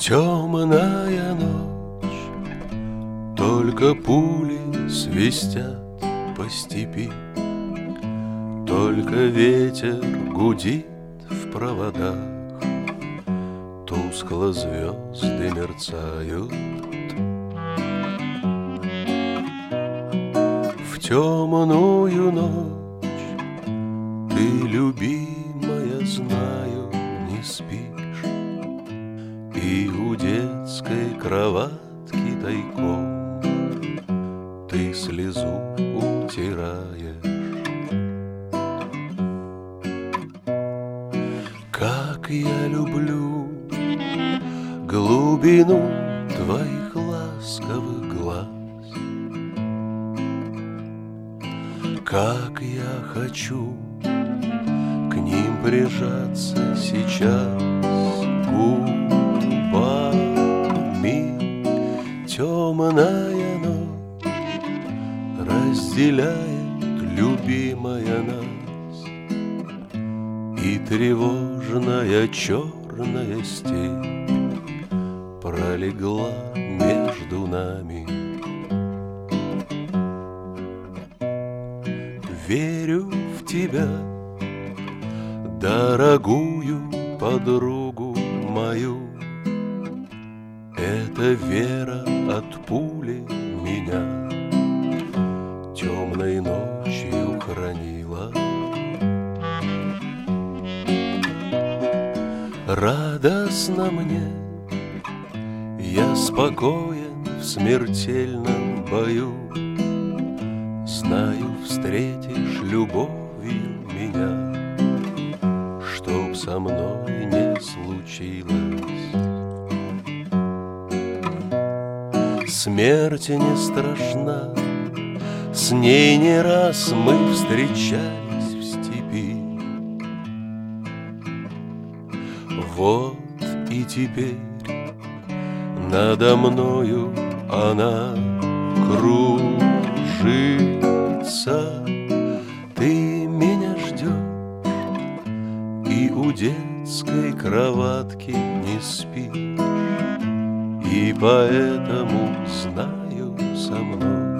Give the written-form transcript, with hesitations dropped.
Темная ночь, только пули свистят по степи, только ветер гудит в проводах, тускло звезды мерцают. В темную ночь ты, любимая, знаю, не спишь, и у детской кроватки тайком ты слезу утираешь. Как я люблю глубину твоих ласковых глаз, как я хочу к ним прижаться сейчас губами. Темная ночь разделяет, любимая, нас, и тревожная черная степь пролегла между нами. Верю в тебя, дорогую подругу мою. Эта вера от пули меня темной ночью хранила. Радостно мне, я спокоен в смертельном бою. Знаю, встретишь любовью меня, чтоб со мной не случилось. Смерть не страшна, с ней не раз мы встречались в степи. Вот и теперь надо мною она кружится. Ты меня ждешь и у детской кроватки не спишь, и поэтому знаю, со мной